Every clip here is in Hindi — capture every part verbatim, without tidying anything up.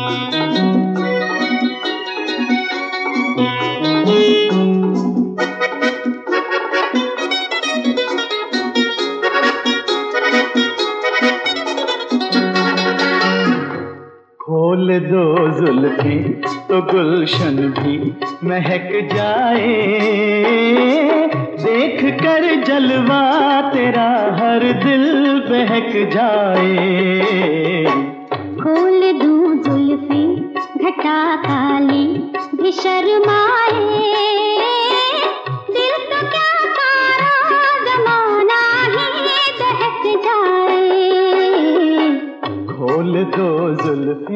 खोल दो जुल्फी तो गुलशन भी महक जाए, देख कर जलवा तेरा हर दिल बहक जाए। खोल दूं जुल्फी घटा काली भी शर्माए, दिल तो क्या सारा जमाना ही दहक जाए। खोल दो जुल्फी।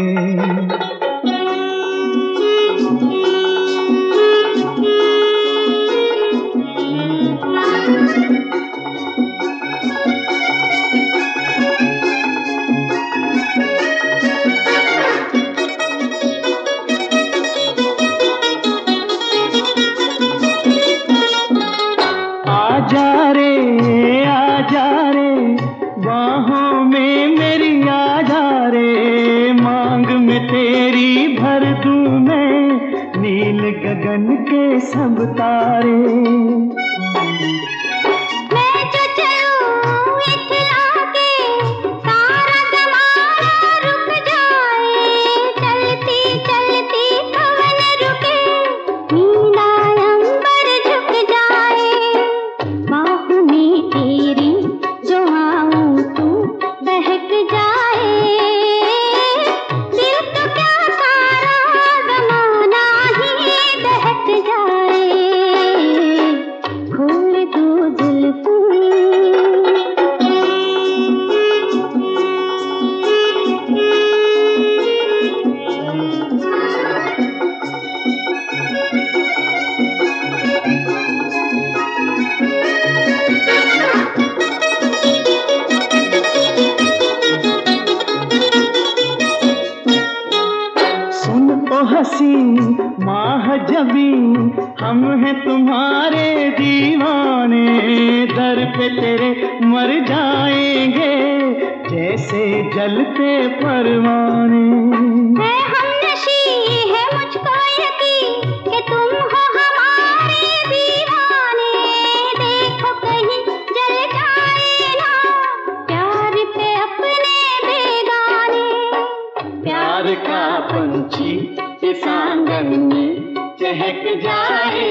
आजा रे आजा रे बाहों में मेरी आजा रे, मांग में तेरी भर दूं मैं नील गगन के सब तारे। मैं जो चलूं इतला के सारा ज़माना रुक जाए, चलती चलती पवन रुके नीला अंबर झुक जाए। बाहों में तेरी जो आऊं तू बहक जाए, दिल तो क्या सारा ज़माना ही दहक जाए। खोल दो जुल्फी। सुन ओ हसी माह जबी हम हैं तुम्हारे दीवाने, दर पे तेरे मर जाएंगे जैसे जलते परवाने। है हमनशी है मुझको यकीन कि तुम हो हमारे दीवाने, देखो कहीं जल जाए ना प्यार पे अपने बेगाने। प्यार का पंछी इस आंगन में चहक जाए,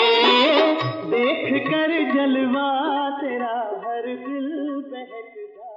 देख कर जलवा तेरा हर दिल बहक जाए।